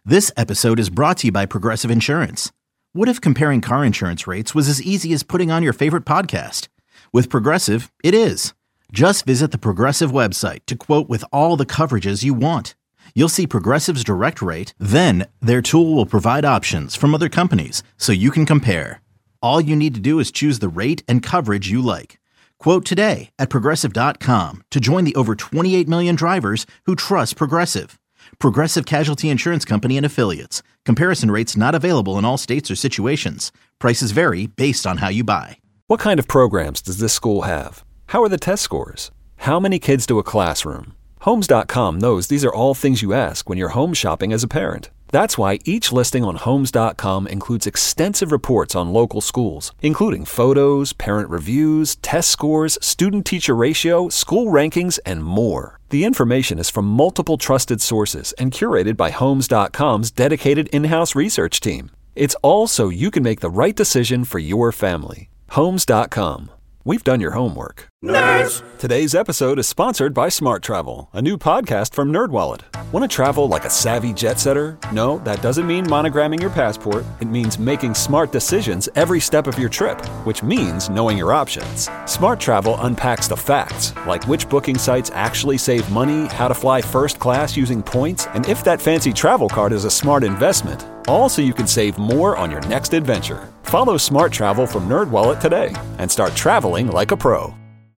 This episode is brought to you by Progressive Insurance. What if comparing car insurance rates was as easy as putting on your favorite podcast? With Progressive, it is. Just visit the Progressive website to quote with all the coverages you want. You'll see Progressive's direct rate, then their tool will provide options from other companies so you can compare. All you need to do is choose the rate and coverage you like. Quote today at Progressive.com to join the over 28 million drivers who trust Progressive. Progressive Casualty Insurance Company and Affiliates. Comparison rates not available in all states or situations. Prices vary based on how you buy. What kind of programs does this school have? How are the test scores? How many kids do a classroom? Homes.com knows these are all things you ask when you're home shopping as a parent. That's why each listing on Homes.com includes extensive reports on local schools, including photos, parent reviews, test scores, student-teacher ratio, school rankings, and more. The information is from multiple trusted sources and curated by Homes.com's dedicated in-house research team. It's all so you can make the right decision for your family. Homes.com. We've done your homework. Nerds! Today's episode is sponsored by Smart Travel, a new podcast from NerdWallet. Want to travel like a savvy jet setter? No, that doesn't mean monogramming your passport. It means making smart decisions every step of your trip, which means knowing your options. Smart Travel unpacks the facts, like which booking sites actually save money, how to fly first class using points, and if that fancy travel card is a smart investment. All so you can save more on your next adventure. Follow Smart Travel from NerdWallet today and start traveling like a pro.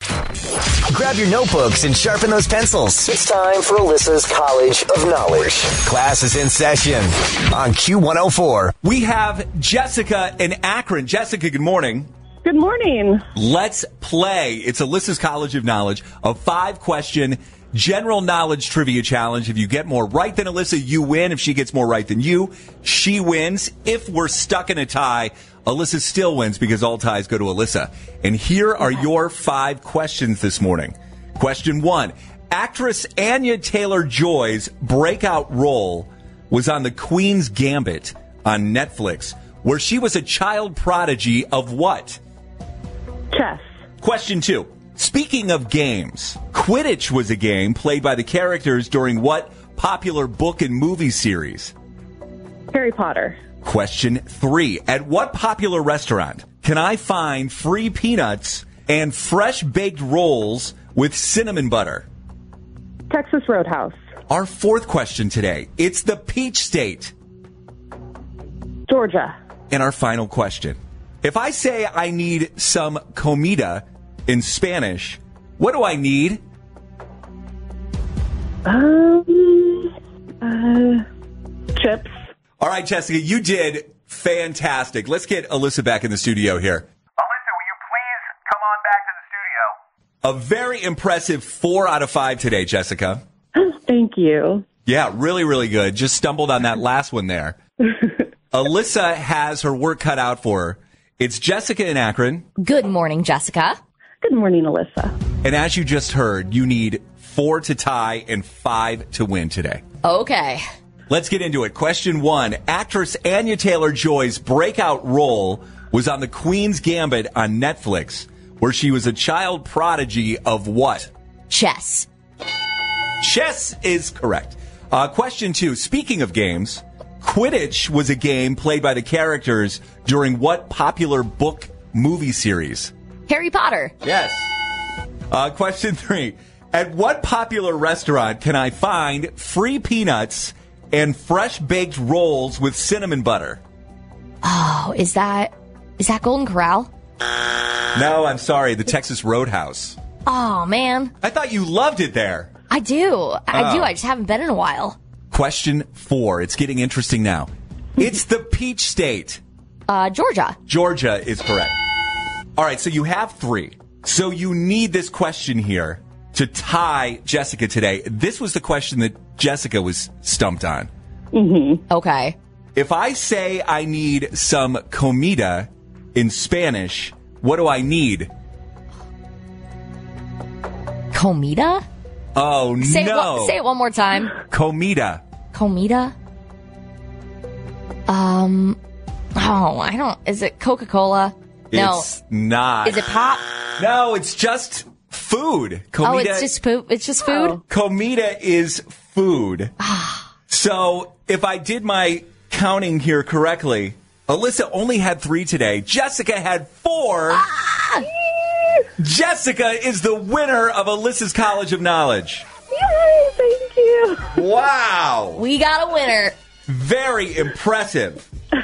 Grab your notebooks and sharpen those pencils. It's time for Alyssa's College of Knowledge. Class is in session on Q104. We have Jessica in Akron. Jessica, good morning. Good morning. Let's play. It's Alyssa's College of Knowledge, a 5-question general knowledge trivia challenge. If you get more right than Alyssa, you win. If she gets more right than you, she wins. If we're stuck in a tie, Alyssa still wins because all ties go to Alyssa. And here are your 5 questions this morning. Question 1. Actress Anya Taylor-Joy's breakout role was on The Queen's Gambit on Netflix, where she was a child prodigy of what? Chess. Question 2. Speaking of games, Quidditch was a game played by the characters during what popular book and movie series? Harry Potter. Question 3. At what popular restaurant can I find free peanuts and fresh baked rolls with cinnamon butter? Texas Roadhouse. Our 4th question today. It's the Peach State. Georgia. And our final question. If I say I need some comida in Spanish, what do I need? Chips. All right, Jessica, you did fantastic. Let's get Alyssa back in the studio here. Alyssa, will you please come on back to the studio? A very impressive 4 out of 5 today, Jessica. Thank you. Yeah, really, really good. Just stumbled on that last one there. Alyssa has her work cut out for her. It's Jessica in Akron. Good morning, Jessica. Good morning, Alyssa. And as you just heard, you need 4 to tie and 5 to win today. Okay. Let's get into it. Question 1. Actress Anya Taylor-Joy's breakout role was on The Queen's Gambit on Netflix, where she was a child prodigy of what? Chess. Chess is correct. Question 2. Speaking of games, Quidditch was a game played by the characters during what popular book movie series? Harry Potter. Yes. Question 3. At what popular restaurant can I find free peanuts and fresh baked rolls with cinnamon butter? Oh, is that Golden Corral? No, I'm sorry. The Texas Roadhouse. Oh, man. I thought you loved it there. I do. I just haven't been in a while. Question 4. It's getting interesting now. It's the Peach State. Georgia. Georgia is correct. All right, so you have 3. So you need this question here to tie Jessica today. This was the question that Jessica was stumped on. Mm-hmm. Okay. If I say I need some comida in Spanish, what do I need? Comida? Oh, no. Say it one more time. Comida. Comida? I don't. Is it Coca-Cola? No. It's not. Is it pop? No, it's just food. Comida, it's just food. It's just food. Comida is food. So if I did my counting here correctly, Alyssa only had 3 today. Jessica had 4. Jessica is the winner of Alyssa's College of Knowledge. Yay, thank you. Wow. We got a winner. Very impressive.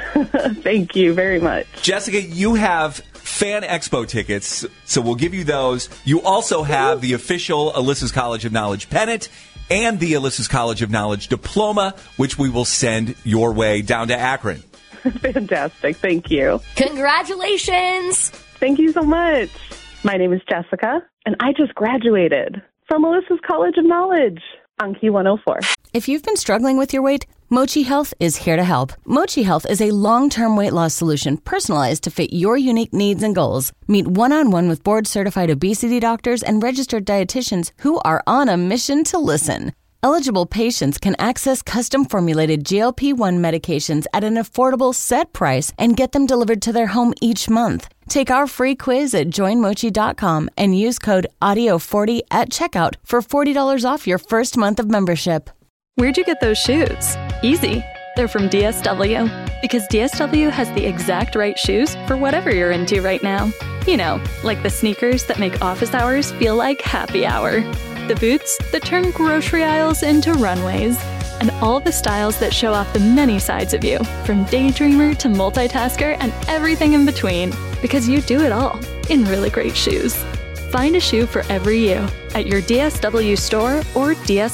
Thank you very much. Jessica, you have Fan Expo tickets, so we'll give you those. You also have the official Alyssa's College of Knowledge pennant and the Alyssa's College of Knowledge diploma, which we will send your way down to Akron. Fantastic. Thank you. Congratulations. Thank you so much. My name is Jessica, and I just graduated from Alyssa's College of Knowledge on Q104. If you've been struggling with your weight, Mochi Health is here to help. Mochi Health is a long-term weight loss solution personalized to fit your unique needs and goals. Meet one-on-one with board-certified obesity doctors and registered dietitians who are on a mission to listen. Eligible patients can access custom-formulated GLP-1 medications at an affordable set price and get them delivered to their home each month. Take our free quiz at joinmochi.com and use code AUDIO40 at checkout for $40 off your first month of membership. Where'd you get those shoes? Easy. They're from DSW. Because DSW has the exact right shoes for whatever you're into right now. You know, like the sneakers that make office hours feel like happy hour. The boots that turn grocery aisles into runways. And all the styles that show off the many sides of you, from daydreamer to multitasker and everything in between. Because you do it all in really great shoes. Find a shoe for every you at your DSW store or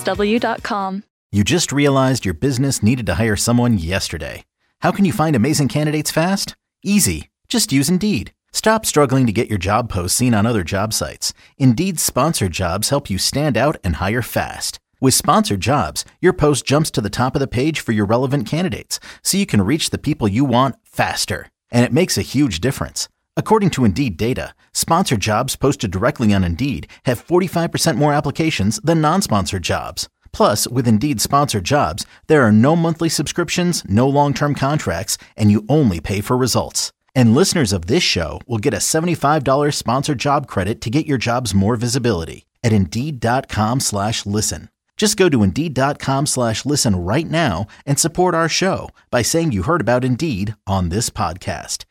DSW.com. You just realized your business needed to hire someone yesterday. How can you find amazing candidates fast? Easy. Just use Indeed. Stop struggling to get your job posts seen on other job sites. Indeed's sponsored jobs help you stand out and hire fast. With sponsored jobs, your post jumps to the top of the page for your relevant candidates, so you can reach the people you want faster. And it makes a huge difference. According to Indeed data, sponsored jobs posted directly on Indeed have 45% more applications than non-sponsored jobs. Plus, with Indeed sponsored jobs, there are no monthly subscriptions, no long-term contracts, and you only pay for results. And listeners of this show will get a $75 sponsored job credit to get your jobs more visibility at Indeed.com/listen. Just go to Indeed.com/listen right now and support our show by saying you heard about Indeed on this podcast.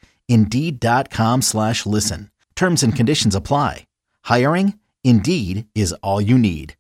Indeed.com/listen. Terms and conditions apply. Hiring? Indeed is all you need.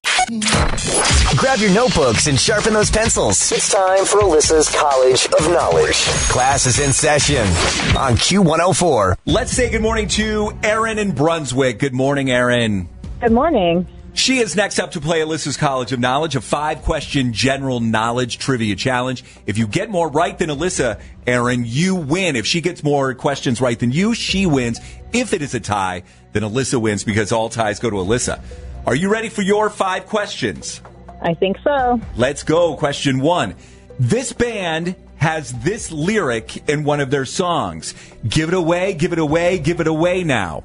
Grab your notebooks and sharpen those pencils. It's time for Alyssa's College of Knowledge. Class is in session on Q104. Let's say good morning to Erin in Brunswick. Good morning, Erin. Good morning. She is next up to play Alyssa's College of Knowledge, a 5-question general knowledge trivia challenge. If you get more right than Alyssa, Erin, you win. If she gets more questions right than you, she wins. If it is a tie, then Alyssa wins because all ties go to Alyssa. Are you ready for your 5 questions? I think so. Let's go. Question 1. This band has this lyric in one of their songs. Give it away, give it away, give it away now.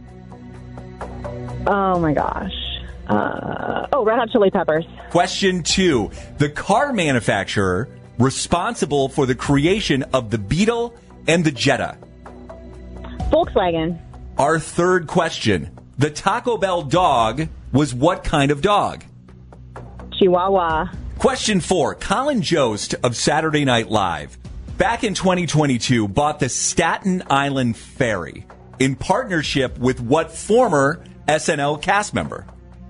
Oh, my gosh. Red Hot Chili Peppers. Question 2. The car manufacturer responsible for the creation of the Beetle and the Jetta. Volkswagen. Our third question. The Taco Bell dog was what kind of dog? Chihuahua. Question 4. Colin Jost of Saturday Night Live, back in 2022, bought the Staten Island Ferry in partnership with what former SNL cast member?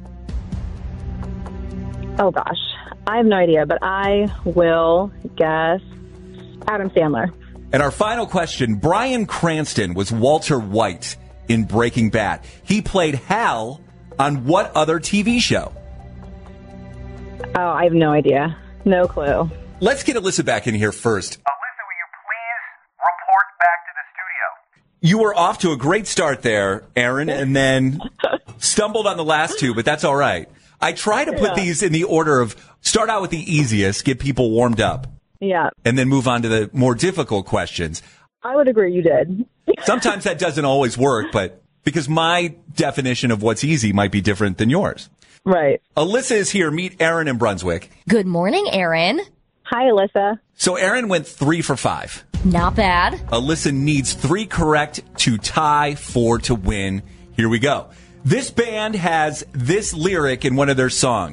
Oh, gosh. I have no idea, but I will guess Adam Sandler. And our final question. Bryan Cranston was Walter White in Breaking Bad. He played Hal on what other TV show? Oh, I have no idea. No clue. Let's get Alyssa back in here first. Alyssa, will you please report back to the studio? You were off to a great start there, Erin, and then stumbled on the last 2, but that's all right. I try to put these in the order of start out with the easiest, get people warmed up, Yeah, and then move on to the more difficult questions. I would agree you did. Sometimes that doesn't always work, but because my definition of what's easy might be different than yours. Right. Alyssa is here. Meet Erin in Brunswick. Good morning, Erin. Hi, Alyssa. So Erin went 3 for 5. Not bad. Alyssa needs 3 correct to tie, 4 to win. Here we go. This band has this lyric in one of their songs.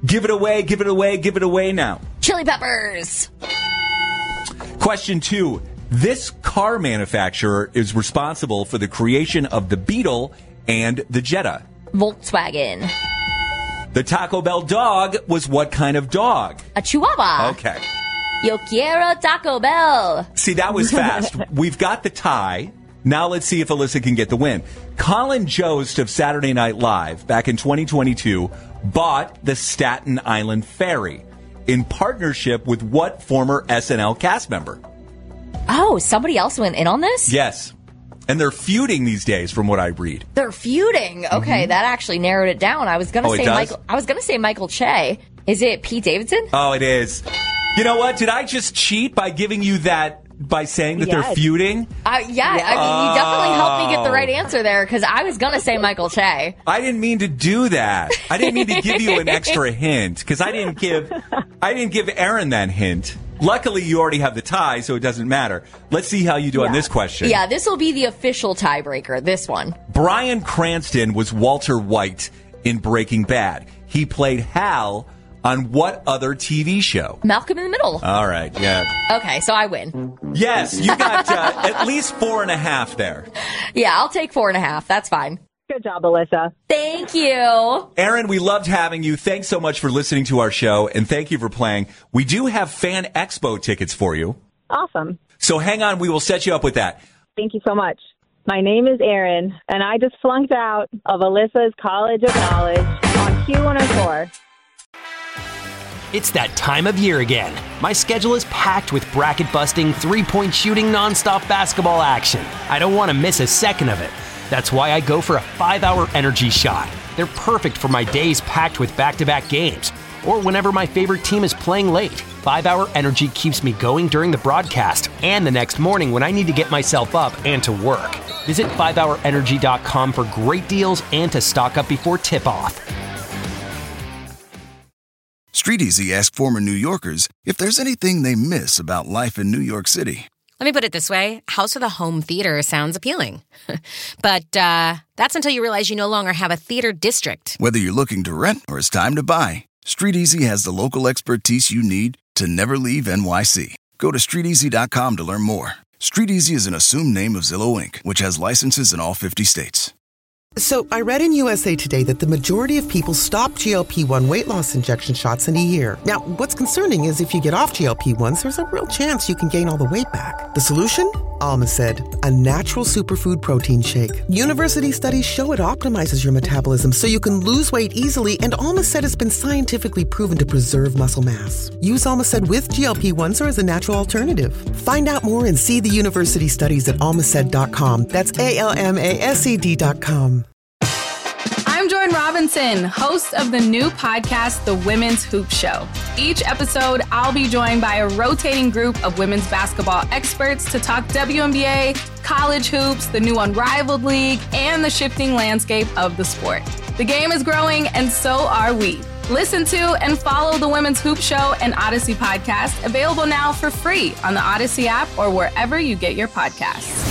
Give it away, give it away, give it away now. Chili peppers. Question 2. This car manufacturer is responsible for the creation of the Beetle and the Jetta. Volkswagen. The Taco Bell dog was what kind of dog? A Chihuahua. Okay. Yo quiero Taco Bell. See, that was fast. We've got the tie. Now let's see if Alyssa can get the win. Colin Jost of Saturday Night Live back in 2022 bought the Staten Island Ferry in partnership with what former SNL cast member? Oh, somebody else went in on this? Yes. And they're feuding these days from what I read. They're feuding. Okay, that actually narrowed it down. I was going to Oh, it say does? Michael Che. Is it Pete Davidson? Oh, it is. You know what? Did I just cheat by giving you that, by saying that they're feuding? Yeah, I mean, you definitely helped me get the right answer there because I was going to say Michael Che. I didn't mean to do that. I didn't mean to give you an extra hint because I didn't give Aaron that hint. Luckily, you already have the tie, so it doesn't matter. Let's see how you do on this question. Yeah, this will be the official tiebreaker, this one. Bryan Cranston was Walter White in Breaking Bad. He played Hal on what other TV show? Malcolm in the Middle. All right, yeah. Okay, so I win. Yes, you got at least 4.5 there. Yeah, I'll take 4.5. That's fine. Good job, Alyssa. Thank you. Aaron, we loved having you. Thanks so much for listening to our show, and thank you for playing. We do have Fan Expo tickets for you. Awesome. So hang on, we will set you up with that. Thank you so much. My name is Erin, and I just flunked out of Alyssa's College of Knowledge on Q104. It's that time of year again. My schedule is packed with bracket-busting, three-point shooting, nonstop basketball action. I don't want to miss a second of it. That's why I go for a 5-hour energy shot. They're perfect for my days packed with back-to-back games, or whenever my favorite team is playing late. 5-hour energy keeps me going during the broadcast and the next morning when I need to get myself up and to work. Visit 5hourenergy.com for great deals and to stock up before tip-off. StreetEasy asked former New Yorkers if there's anything they miss about life in New York City. Let me put it this way. House with a home theater sounds appealing. But that's until you realize you no longer have a theater district. Whether you're looking to rent or it's time to buy, StreetEasy has the local expertise you need to never leave NYC. Go to StreetEasy.com to learn more. StreetEasy is an assumed name of Zillow Inc., which has licenses in all 50 states. So I read in USA Today that the majority of people stop GLP-1 weight loss injection shots in a year. Now, what's concerning is if you get off GLP-1s, there's a real chance you can gain all the weight back. The solution? Almacid, a natural superfood protein shake. University studies show it optimizes your metabolism so you can lose weight easily, and Almacid has been scientifically proven to preserve muscle mass. Use Almacid with GLP-1s or as a natural alternative. Find out more and see the university studies at almacid.com. That's ALMASED.com. I'm Jordan Robinson, host of the new podcast, The Women's Hoop Show. Each episode, I'll be joined by a rotating group of women's basketball experts to talk WNBA, college hoops, the new Unrivaled League, and the shifting landscape of the sport. The game is growing, and so are we. Listen to and follow The Women's Hoop Show and Odyssey podcast, available now for free on the Odyssey app or wherever you get your podcasts.